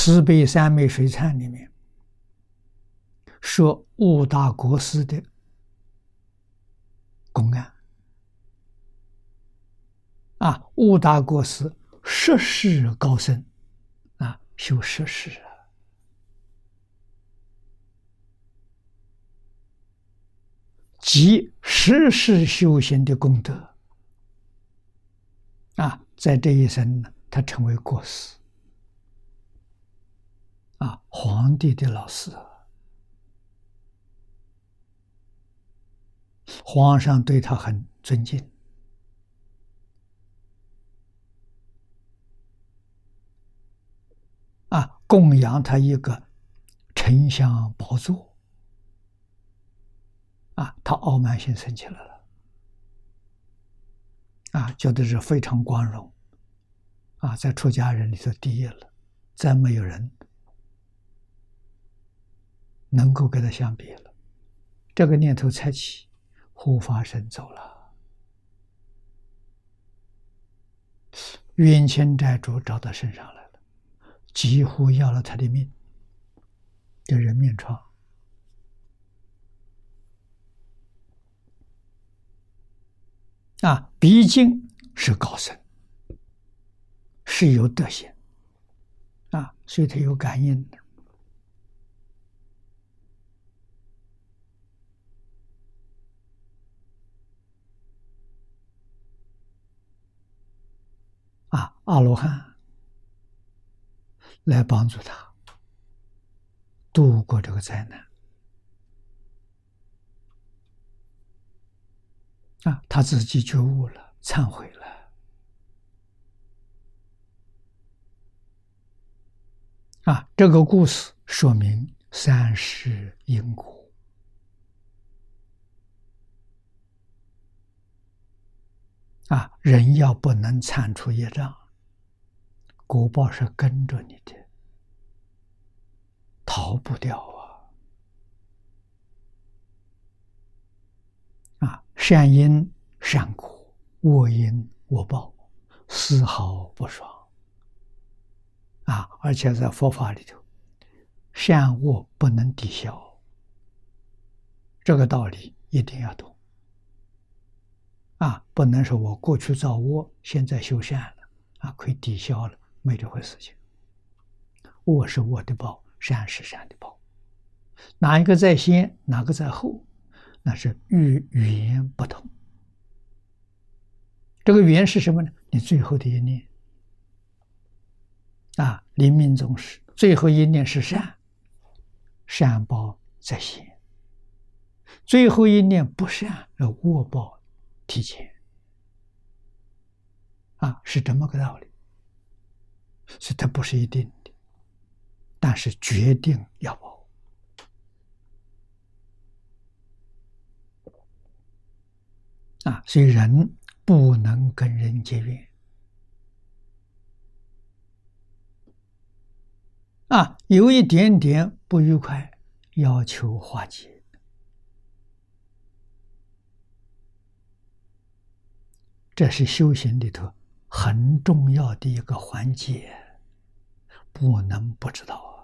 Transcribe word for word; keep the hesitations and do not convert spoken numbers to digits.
慈悲三昧水忏里面说悟达国师的公案啊，悟达国师摄事高僧啊，修摄事啊，即实事修行的功德啊，在这一生呢，他成为国师啊，皇帝的老师，皇上对他很尊敬啊，供养他一个丞相宝座啊，他傲慢心生起来了啊，觉得是非常光荣啊，在出家人里头第一了，再没有人能够跟他相比了。这个念头才起，护法神走了，冤亲债主找到身上来了，几乎要了他的命，这人面疮啊，毕竟是高僧，是有德行啊，所以他有感应的啊，阿罗汉来帮助他度过这个灾难啊，他自己觉悟了，忏悔了啊。这个故事说明三世因果啊，人要不能铲除业障，果报是跟着你的，逃不掉啊！啊，善因善果，恶因恶报，丝毫不爽啊！而且在佛法里头，善恶不能抵消，这个道理一定要懂啊！不能说我过去造恶，现在修善了啊，可以抵消了，没这回事情。恶是恶的报，善是善的报，哪一个在先，哪个在后，那是与语言不同。这个语言是什么呢？你最后的一念啊，临命终时，最后一念是善，善报在先；最后一念不善，恶报提前啊，是这么个道理。所以它不是一定的，但是决定要报啊，所以人不能跟人结怨啊，有一点点不愉快，要求化解，这是修行里头很重要的一个环节，不能不知道。